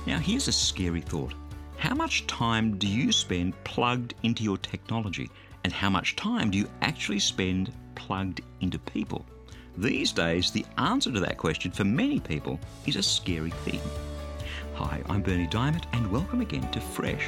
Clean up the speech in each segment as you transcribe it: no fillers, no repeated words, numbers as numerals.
Now, here's a scary thought. How much time do you spend plugged into your technology? And how much time do you actually spend plugged into people? These days, the answer to that question for many people is a scary thing. Hi, I'm Berni Dymet, and welcome again to Fresh.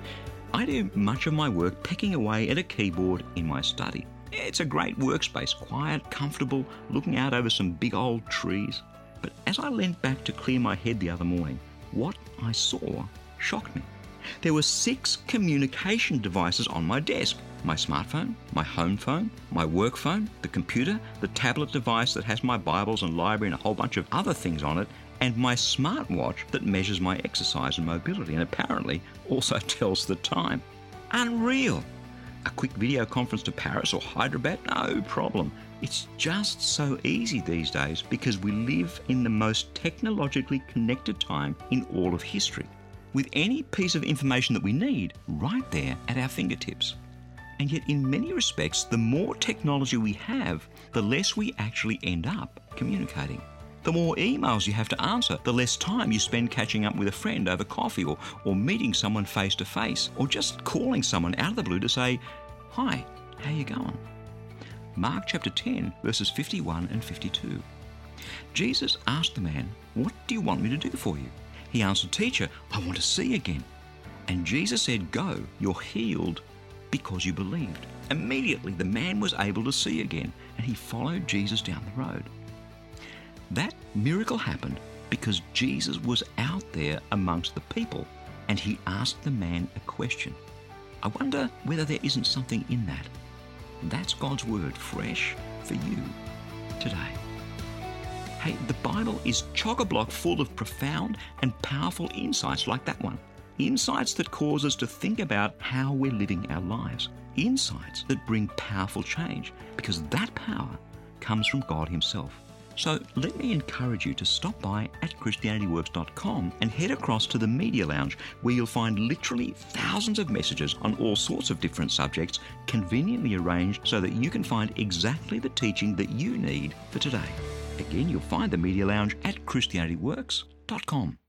I do much of my work pecking away at a keyboard in my study. It's a great workspace, quiet, comfortable, looking out over some big old trees. But as I leant back to clear my head the other morning, what I saw shocked me. There were 6 communication devices on my desk. My smartphone, my home phone, my work phone, the computer, the tablet device that has my Bibles and library and a whole bunch of other things on it, and my smartwatch that measures my exercise and mobility and apparently also tells the time. Unreal! A quick video conference to Paris or Hyderabad? No problem. It's just so easy these days because we live in the most technologically connected time in all of history, with any piece of information that we need right there at our fingertips. And yet in many respects, the more technology we have, the less we actually end up communicating. The more emails you have to answer, the less time you spend catching up with a friend over coffee or meeting someone face to face, or just calling someone out of the blue to say, "Hi, how you going?" Mark chapter 10, verses 51 and 52. Jesus asked the man, "What do you want me to do for you?" He answered, "Teacher, I want to see again." And Jesus said, "Go, you're healed because you believed." Immediately the man was able to see again, and he followed Jesus down the road. That miracle happened because Jesus was out there amongst the people, and he asked the man a question. I wonder whether there isn't something in that. That's God's word, fresh for you today. Hey, the Bible is chock-a-block full of profound and powerful insights like that one. Insights that cause us to think about how we're living our lives. Insights that bring powerful change, because that power comes from God himself. So let me encourage you to stop by at ChristianityWorks.com and head across to the Media Lounge, where you'll find literally thousands of messages on all sorts of different subjects, conveniently arranged so that you can find exactly the teaching that you need for today. Again, you'll find the Media Lounge at ChristianityWorks.com.